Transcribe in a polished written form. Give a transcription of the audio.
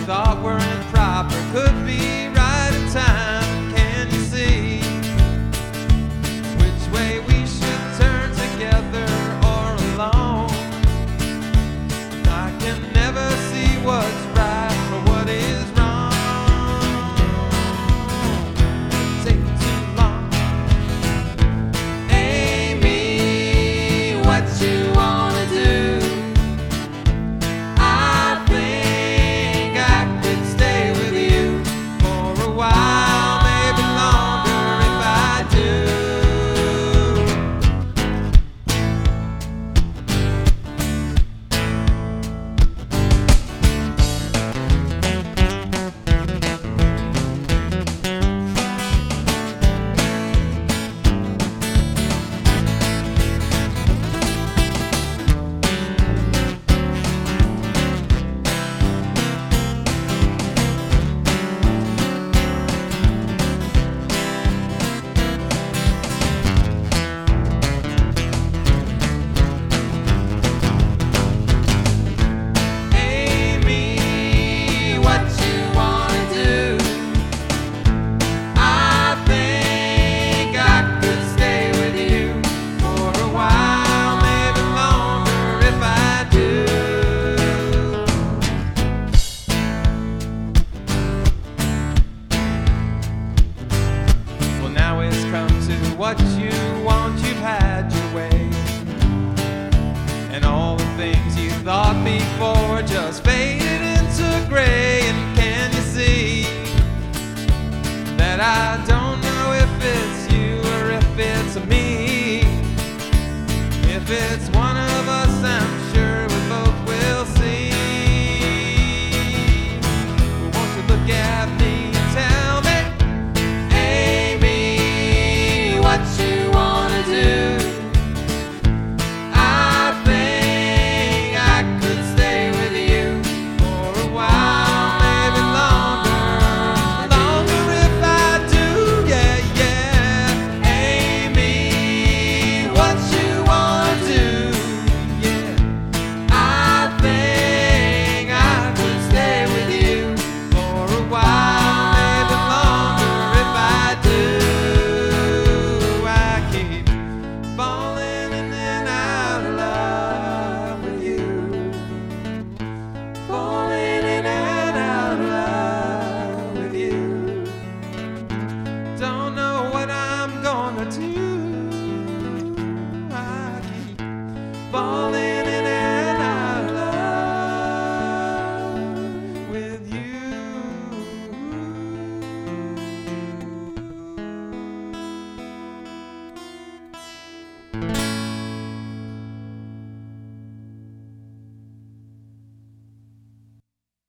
thought were improper could be right in time. Can you see which way we should turn, together or alone? I can never see what's right or what is wrong. Take too long. Amy, what you wanna do? I think I could stay with you for a while, maybe longer if I do. Amy, what you wanna do? I think I could stay with you for a while, maybe longer if I do. Well, now it's come to what you want, you've had your way, and all the things you thought before just faded into gray. And can you see that I don't know if it's you or if it's me? If it's